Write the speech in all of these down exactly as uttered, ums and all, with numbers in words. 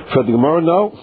For the Gemara, no.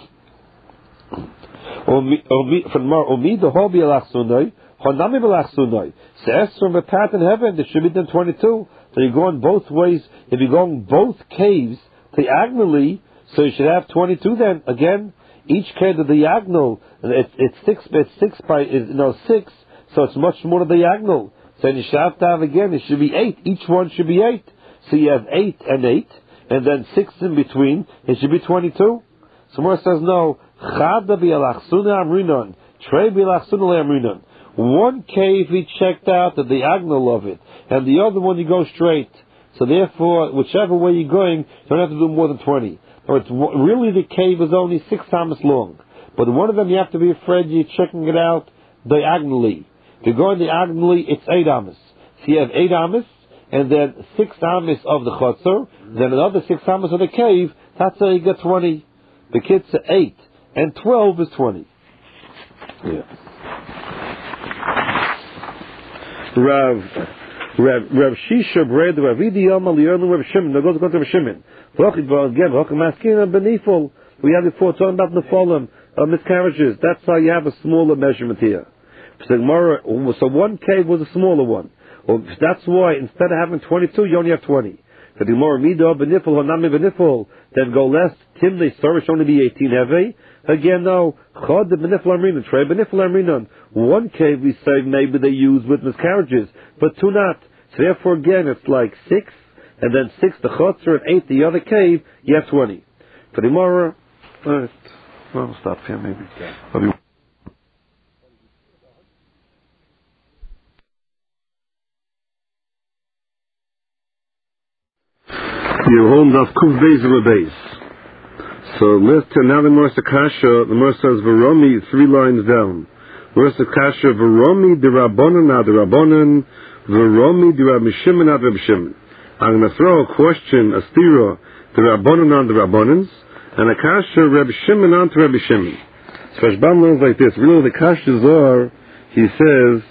For the Gemara, Omi the Hobi Alachsunai, Honami Alachsunai. So as from the path in heaven, there should be then twenty-two. So you're going both ways. If you're going both caves diagonally, so you should have twenty-two then. Again, each cave the diagonal, it's, it's six, it's six by, is, no, six, so it's much more diagonal. So you should have to have again, it should be eight. Each one should be eight. So you have eight and eight, and then six in between, it should be twenty-two. So Mor says no. Chada bi'alachsuna amrinon, trei bi'alachsuna le'amrinon. One cave he checked out the diagonal of it, and the other one you go straight. So therefore, whichever way you're going, you don't have to do more than twenty. Or it's really the cave is only six amas long, but one of them you have to be afraid you're checking it out diagonally. If you're going diagonally, it's eight amas. So you have eight amas, and then six amas of the chotzer, then another six amas of the cave. That's how you get twenty. The kids are eight, and twelve is twenty. Yeah. Rav, Rav, Rav Shisha, Bred, Rav Idi Yoma, Leon, Rav Shimon. Now go to go to Rav Shimon. Again, Benifol. We had before talking about Nephilim, uh, miscarriages. That's how you have a smaller measurement here. So one cave was a smaller one. Well, that's why instead of having twenty-two, you only have twenty. The Gemara Mido Benifol, Honami Benifol. Then go less. Timnei Sorish only be eighteen heavy. Again, no. Chod the Benifol Amrinon. Trey Benifol Amrinon. One cave we say maybe they use with miscarriages, but two not. So therefore, again, it's like six, and then six the chotzer, and eight the other cave. You have twenty. For the Gemara, uh, well, we'll stop here maybe. Yeah. You hold off Kuv Beis or Beis. So let's now the Morsa Kasha, the Morsa says Veromi, three lines down. Morsa Kasha, Veromi de Rabbanan ad Rabbanan, Veromi de Rab Shimon ad Rab Shimon. I'm going to throw a question, a stira, the Rabbanan on the Rabbanans, and a Kasha, Rab Shimon on to Rab Shimon. So Rashbam learns like this. Really, the Kashas are, he says,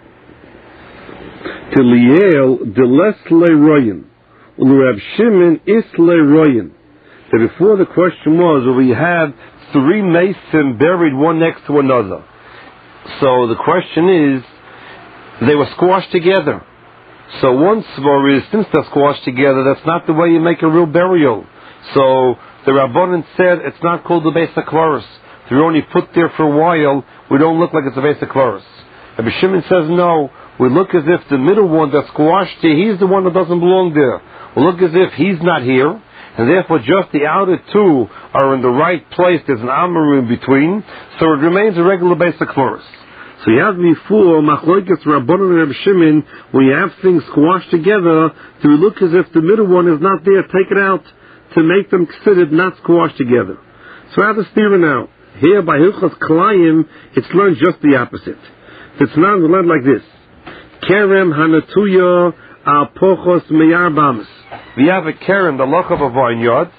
to Liel, de les le royin. Rab Shimon is le royin. That before the question was, well, we had three mason buried one next to another. So the question is, they were squashed together. So one svar is, since they're squashed together, that's not the way you make a real burial. So the Rabbanan said it's not called the Beis HaKvaros. If you're only put there for a while, we don't look like it's a Beis HaKvaros. Rabbi Shimon says no. We look as if the middle one that's squashed here, he's the one that doesn't belong there. We look as if he's not here, and therefore just the outer two are in the right place. There's an Amaru in between, so it remains a regular Beis HaKvaros. So you have before Machlokas Rabbanan and Reb Shimon, when you have things squashed together, to look as if the middle one is not there, take it out to make them considered not squashed together. So I have a steer now. Here by Hilchos Klayim, it's learned just the opposite. It's not learned like this. Kerem Hanatuya Al Pochos Meyar Bamas. We have a kerem, the loch of a vineyard.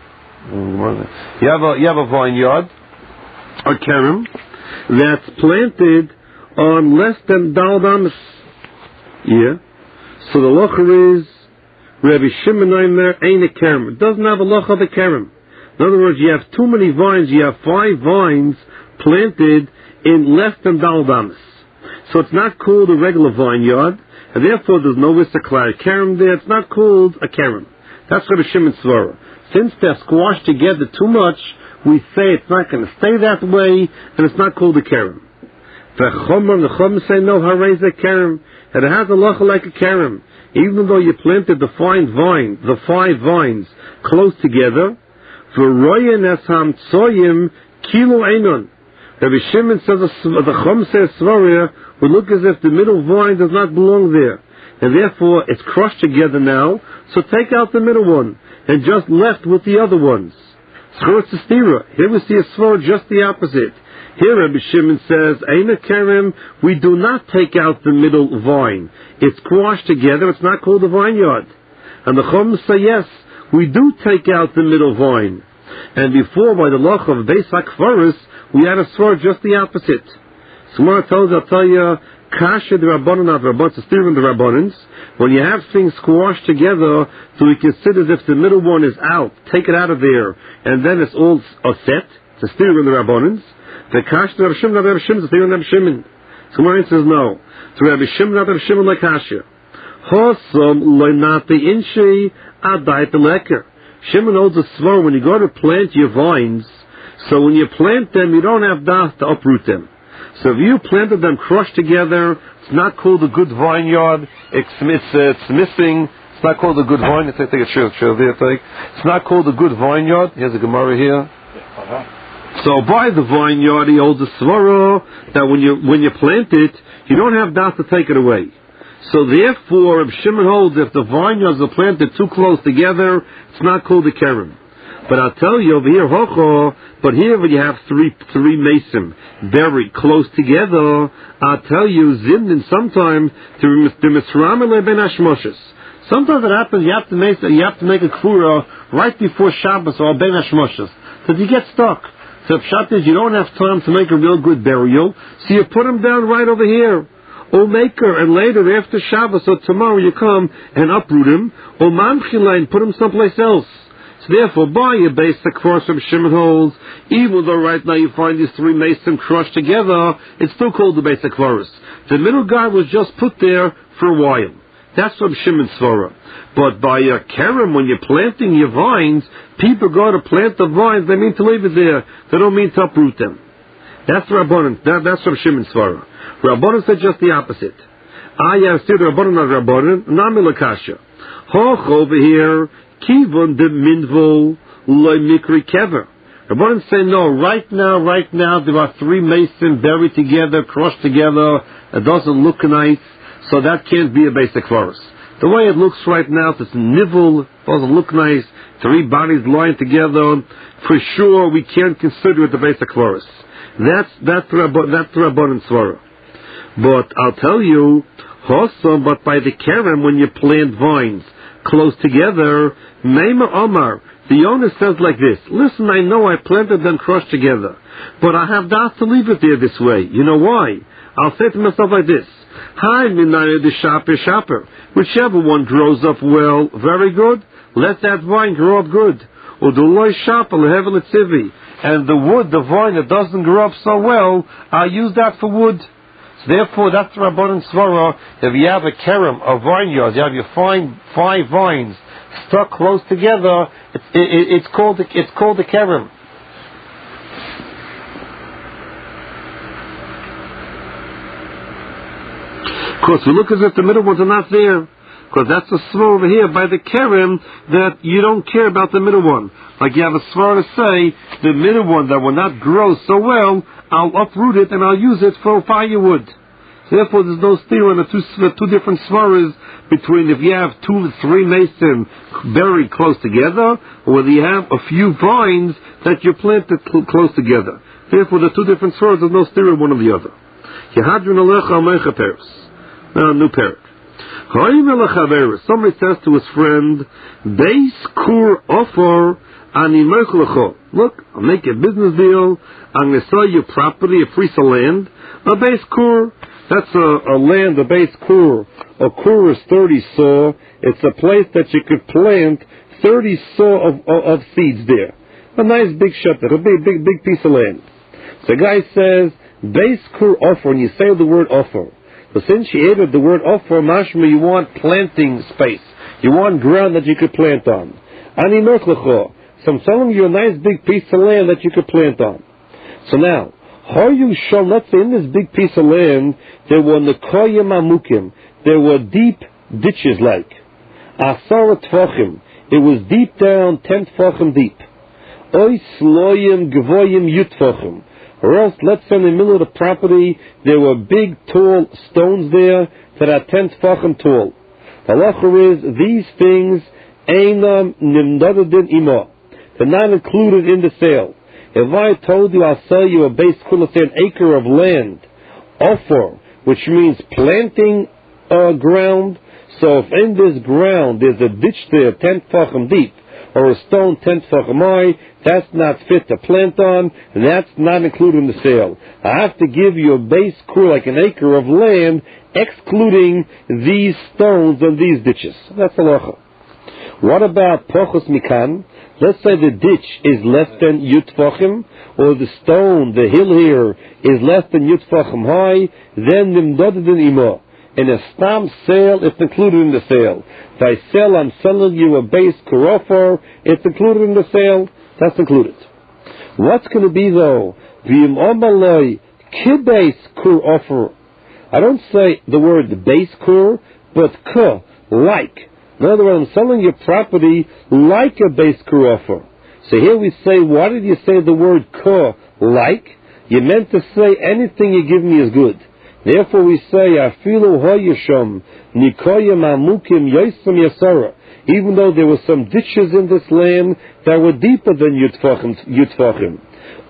You have a you have a vineyard, a kerem, that's planted on less than Dal Bamas. Yeah. So the locher is Rabbi Shimon Omer ain't a kerem. It doesn't have a loch of a kerem. In other words, you have too many vines. You have five vines planted in less than Dal Bamas. So it's not called a regular vineyard. And therefore, there's no Issachar kerem there. It's not called a kerem. That's Rabbi Shimon's svara. Since they're squashed together too much, we say it's not going to stay that way, and it's not called a kerem. The Chomar, the Chomar say no, harayz a kerem, and it has a lacha like a kerem. Even though you planted the fine vine, the five vines close together, v'royen es hamtsoyim kilo einon. Rabbi Shimon says, the Chom says svara, we look as if the middle vine does not belong there. And therefore, it's crushed together now, so take out the middle one, and just left with the other ones. So it's a stira. Here we see a svara just the opposite. Here Rabbi Shimon says, Eina kerem, we do not take out the middle vine. It's crushed together, it's not called a vineyard. And the Chom say, yes, we do take out the middle vine. And before, by the loch of Beis HaKvaros, we had a svara just the opposite. Smart tells, I'll tell you, Kasha the Rabbanon of Rabbanon, the steer of the Rabbanons. When you have things squashed together, so we consider as if the middle one is out, take it out of there, and then it's all a set. The steer of the Rabbanons. The Kasha the Rabbi Shimon of Rabbi Shimon, the steer of Rabbi Shimon. So my answer is no. So Rabbi Shimon of Rabbi Shimon like Kasha. Hosom loynati inshi adait leker. Shimon holds a svar when you go to plant your vines. So when you plant them, you don't have das to uproot them. So if you planted them crushed together, it's not called a good vineyard. It's, it's, uh, it's missing. It's not called a good vine. It's, I think it's true. It's not called a good vineyard. Here's a Gemara here. So by the vineyard, he holds a svara that when you when you plant it, you don't have das to take it away. So therefore, if Shimon holds if the vineyards are planted too close together, it's not called a kerem. But I'll tell you over here, hocho. But here, when you have three three mason buried close together, I'll tell you, zimnin sometimes to the misramele ben hashmoshes. Sometimes it happens you have to make you have to make a kfura right before Shabbos or ben hashmoshes, so you get stuck. So if Pshat is you don't have time to make a real good burial, so you put them down right over here. Or make her, and later after Shabbos or tomorrow you come and uproot him, or mamchila and put him someplace else. So therefore, by your basic course of Shimon holds, even though right now you find these three mason crushed together, it's still called the basic forest. The middle guy was just put there for a while. That's from Shimon's svara. But by your kerem, when you're planting your vines, people go to plant the vines, they mean to leave it there. They don't mean to uproot them. That's Rabbanon. That, that's from Shimon's svara. Rabbanon said just the opposite. Ah, yeah, still Rabbanon not Rabbanon, Namilakasha. Hoch over here, Kivon de Minvol loy mikri kever. Rabbanon say no, right now, right now, there are three masons buried together, crushed together, it doesn't look nice, so that can't be a basic forest. The way it looks right now, it's nivul, doesn't look nice, three bodies lying together, for sure we can't consider it the basic forest. That's, that's, that's Rabbanon's svara. But I'll tell you, Hossam, but by the kerem, when you plant vines close together, Meima Omar, the owner says like this, listen, I know I planted them crushed together, but I have das to leave it there this way. You know why? I'll say to myself like this, Hi, Minaya the Shaper Shaper. Whichever one grows up well, very good, let that vine grow up good. Uduloi Shaper Lehevel Tzivi. And the wood, the vine that doesn't grow up so well, I'll use that for wood. So therefore, that's the Rabbanon svara. If you have a kerem, a vineyard, you have your fine five vines stuck close together, it, it, it's called the, it's called the kerem. Of course, we look as if the middle ones are not there, because that's a svara over here by the kerem that you don't care about the middle one. Like you have a svara to say the middle one that will not grow so well, I'll uproot it and I'll use it for firewood. Therefore, there's no steer on the two, the two different svaras between if you have two, three mason buried close together, or whether you have a few vines that you planted cl- close together. Therefore, the two different svaras, there's no steer on one or the other. Now, new parak. Somebody says to his friend, Beis kur ofor ani merchlecho. Look, I'll make a business deal. I'm going to sell you property, a piece of land. A Beis kur, that's a, a land, a Beis kur. A kur is thirty saw. It's a place that you could plant thirty saw of, of, of seeds there. A nice big shutter, a big, big, big piece of land. So the guy says, Beis kur ofor, and you say the word ofor. But since you added the word ofor, mashma, you want planting space. You want ground that you could plant on. Ani merchlecho. So I'm selling you a nice big piece of land that you could plant on. So now, how you show, let's say in this big piece of land, there were nekoyim amukim. There were deep ditches like. Asara tfachim. It was deep down, ten tfachim deep. Oy sloyim gvoyim yutfachim. Or else, let's say in the middle of the property, there were big, tall stones there that are ten tfachim tall. The halacha is, these things, einam nimnadadin imo. They're not included in the sale. If I told you I'll sell you a base kula, say an acre of land, offer, which means planting uh, ground, so if in this ground there's a ditch there, ten tfachim deep, or a stone ten tefachim high, that's not fit to plant on, and that's not included in the sale. I have to give you a base kur, like an acre of land, excluding these stones and these ditches. That's halacha. What about pochos mikan? Let's say the ditch is less than yutfachim, or the stone, the hill here, is less than yutfachim high, then nimdodadin imo. In a stam sale, it's included in the sale. If I sell, I'm selling you a base kurofar, it's included in the sale, that's included. What's going to be though? V'im omaloi kibase kurofar. I don't say the word base kur, but ka, like. In other words, I'm selling your property like a base kurofar. So here we say, why did you say the word ka, like? You meant to say anything you give me is good. Therefore we say, afilu hoyesham nikoyim amukim yoisam yasara. Even though there were some ditches in this land that were deeper than yutfachim.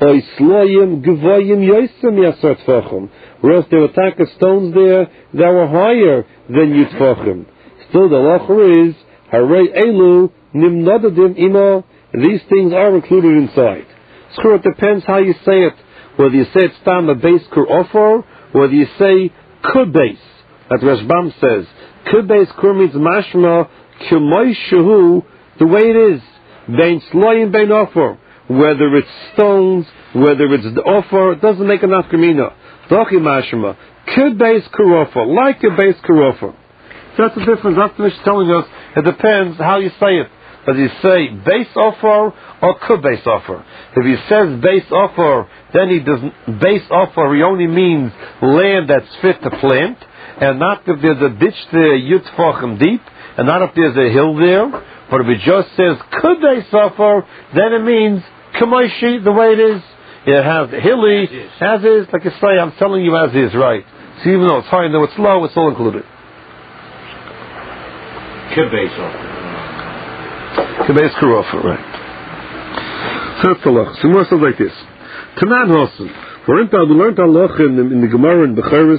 Oisloyim gvoyim yoisam yasar tfachim. Whereas there were taka stones there that were higher than yutfachim. Still the halacha is, harei elu nimnadadim imo. These things are included inside. So it depends how you say it. Whether you say it's tam a base kur offer, whether you say kubase, that Rashbam says. Kubase kur means mashma k'moy shehu, the way it is. Bein sloyim bein offer. Whether it's stones, whether it's the offer, it doesn't make enough kamina. Dochi mashma. Kubase kur offer, like a base kur offer. So that's the difference. That's what he's telling us. It depends how you say it. Does he say base offer or kubase offer? If he says base offer, then he doesn't. Base offer, he only means land that's fit to plant, and not if there's a ditch there yutfachim deep, and not if there's a hill there. But if he just says kubase offer, then it means kamoishi, the way it is. It has hilly, as is. Like you say, I'm telling you as is, right? So even though it's high and though it's low, it's all included. Kubase offer. Kubase kurofa, right. So that's the loch. So more stuff like this. Tanan Hosen. We learned our loch in, in the Gemara in Bechiris.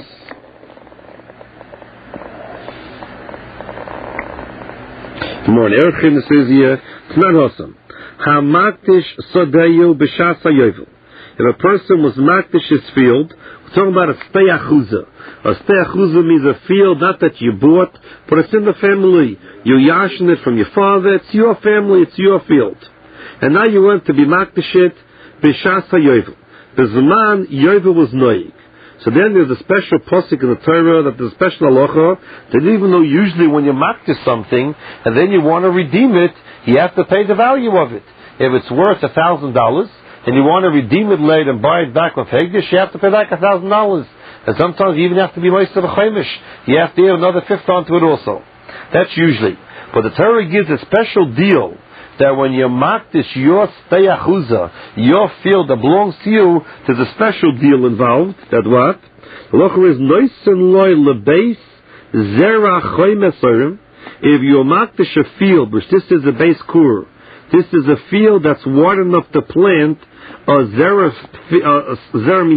Gemara in Erechim, it says here, Tanan Hosen. Ha-maktish sodayu b'shas ha-yovel. If a person was maktish his field, we're talking about a stei achuza. A stei achuza means a field, not that you bought, but it's in the family. You yashin it from your father, it's your family, it's your field. And now you want to be maktish it, b'shas ha-yovel. The zaman yovel was noig. So then there's a special posik in the Torah, that there's a special halacha, that even though usually when you maktish something, and then you want to redeem it, you have to pay the value of it. If it's worth a thousand dollars, and you want to redeem it later and buy it back with Hegdish, you have to pay back a thousand dollars. And sometimes you even have to be moist of a chaimish. You have to add another fifth onto it also. That's usually. But the Torah gives a special deal that when you makdish your stei achuza, your field that belongs to you, there's a special deal involved. That what? The locher is noisen loy lebeis zera choimesorim. If you makdish a field, which this is a base kur, this is a field that's wide enough to plant a zera, uh, zera